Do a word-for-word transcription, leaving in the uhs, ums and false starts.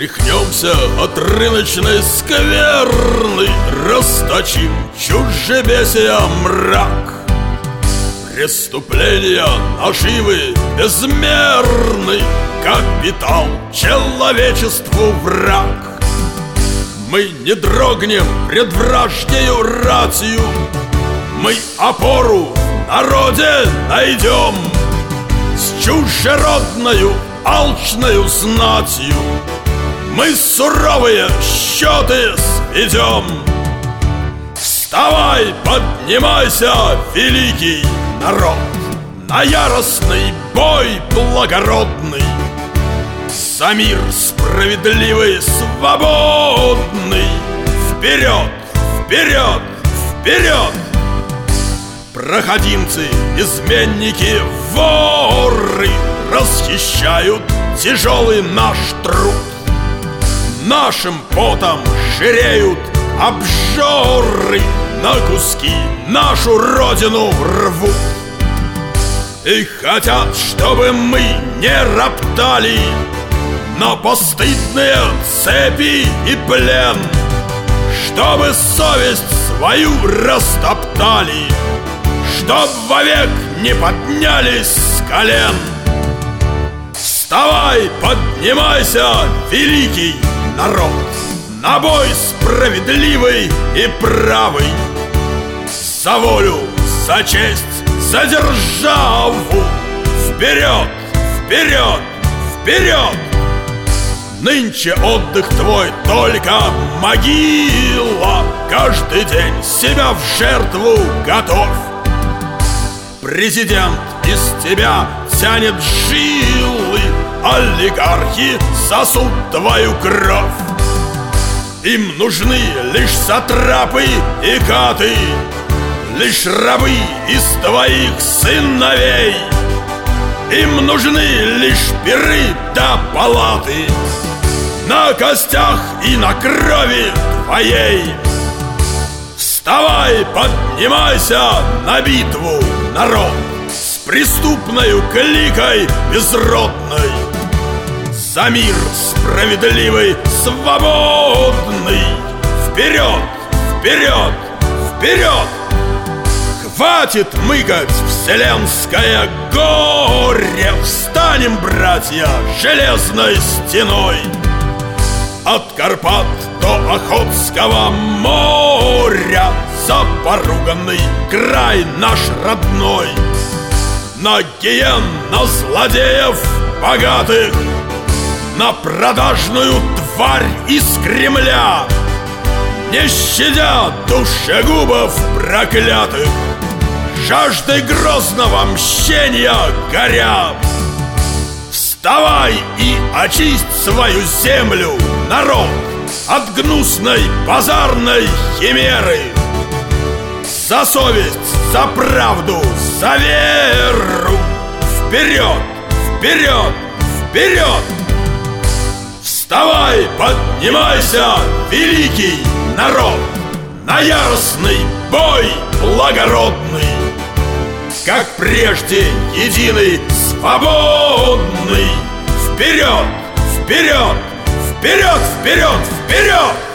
Отряхнемся от рыночной скверны, расточим чужебесия мрак. Преступления наживы безмерны, капитал человечеству враг. Мы не дрогнем пред враждею ратью, мы опору в народе найдем. С чужеродною алчною знатью мы суровые счеты сведем. Вставай, поднимайся, великий народ, на яростный бой благородный, за мир справедливый, свободный. Вперед, вперед, вперед! Проходимцы, изменники, воры расхищают тяжелый наш труд. Нашим потом жиреют обжоры, на куски нашу родину рвут. И хотят, чтобы мы не роптали на постыдные цепи и плен, чтобы совесть свою растоптали, чтоб вовек не поднялись с колен. Вставай, поднимайся, великий народ, на бой справедливый и правый, за волю, за честь, за державу. Вперед, вперед, вперед! Нынче отдых твой только могила, каждый день себя в жертву готовь. Президент из тебя тянет жилы, олигархи сосут твою кровь. Им нужны лишь сатрапы и каты, лишь рабы из твоих сыновей. Им нужны лишь пиры да палаты на костях и на крови твоей. Вставай, поднимайся на битву, народ, с преступною кликой безродной, за мир справедливый, свободный. Вперед, вперед, вперед! Хватит мыкать вселенское горе, встанем, братья, железной стеной. От Карпат до Охотского моря, за поруганный край наш родной. На гиен, на злодеев богатых, на продажную тварь из Кремля, не щадя душегубов проклятых, жаждой грозного мщения горя. Вставай и очисть свою землю, народ, от гнусной базарной химеры. За совесть, за правду, за веру. Вперед, вперед, вперед! Вставай, поднимайся, великий народ, на яростный бой благородный, как прежде единый, свободный. Вперед, вперед, вперед, вперед, вперед!